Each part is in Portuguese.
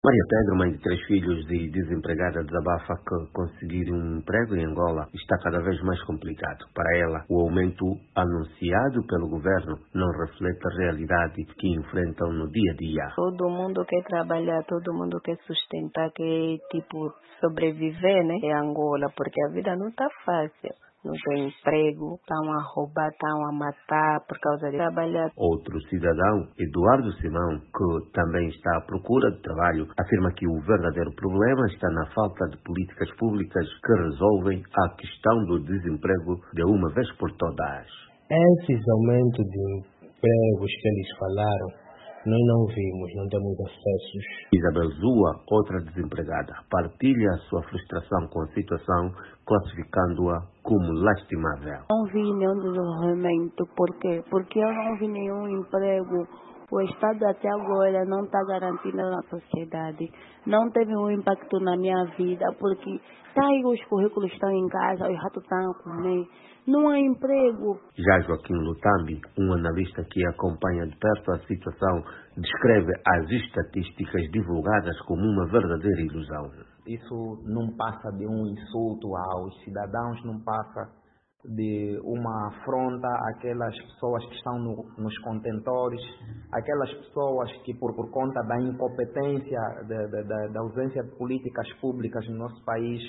Maria Pedro, mãe de 3 filhos e desempregada, desabafa que conseguir um emprego em Angola está cada vez mais complicado. Para ela, o aumento anunciado pelo governo não reflete a realidade que enfrentam no dia a dia. Todo mundo quer trabalhar, todo mundo quer sustentar, quer sobreviver, né, em Angola, porque a vida não está fácil. Não tem emprego, estão a roubar, estão a matar por causa de trabalhar. Outro cidadão, Eduardo Simão, que também está à procura de trabalho, afirma que o verdadeiro problema está na falta de políticas públicas que resolvem a questão do desemprego de uma vez por todas. Esses aumentos de empregos que eles falaram, nós não vimos, não temos acessos. Isabel Zua, outra desempregada, partilha a sua frustração com a situação, classificando-a como lastimável. Não vi nenhum desenvolvimento. Por quê? Porque eu não vi nenhum emprego. O Estado até agora não está garantindo na sociedade. Não teve um impacto na minha vida, porque tá aí, os currículos estão em casa, os ratos estão a comer. Não há emprego. Já Joaquim Lutambi, um analista que acompanha de perto a situação, descreve as estatísticas divulgadas como uma verdadeira ilusão. Isso não passa de um insulto aos cidadãos, não passa de uma afronta àquelas pessoas que estão nos contentores, aquelas pessoas que por conta da incompetência, da ausência de políticas públicas no nosso país,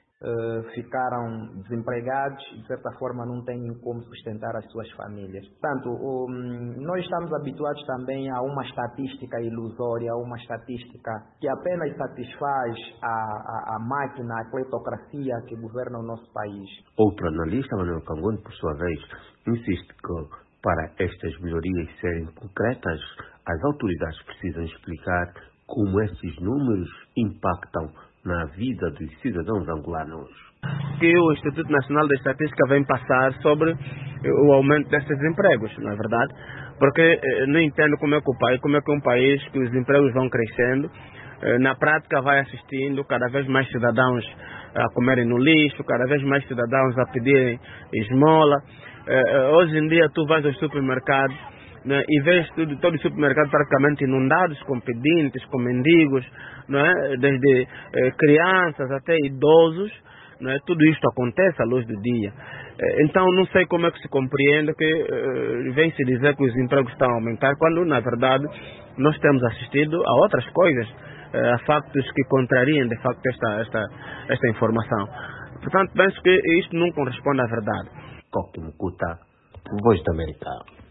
ficaram desempregados e de certa forma não têm como sustentar as suas famílias. Portanto, nós estamos habituados também a uma estatística ilusória, uma estatística que apenas satisfaz a máquina, a cleptocracia que governa o nosso país. Outro analista, Manuel Cangonde, por sua vez, insiste que para estas melhorias serem concretas, as autoridades precisam explicar como estes números impactam na vida dos cidadãos angolanos. Que o Instituto Nacional de Estatística vem passar sobre o aumento desses desempregos, não é verdade? Porque não entendo como é que um país que os empregos vão crescendo, na prática vai assistindo cada vez mais cidadãos a comerem no lixo, cada vez mais cidadãos a pedirem esmola. Hoje em dia tu vais aos supermercados, né, e vês todo o supermercado praticamente inundados com pedintes, com mendigos, né, desde crianças até idosos, né, tudo isto acontece à luz do dia. Então não sei como é que se compreende que vem-se dizer que os empregos estão a aumentar, quando na verdade nós temos assistido a outras coisas, a factos que contrariam de facto esta informação. Portanto, penso que isto não corresponde à verdade. Coque Mucuta, Voz da América.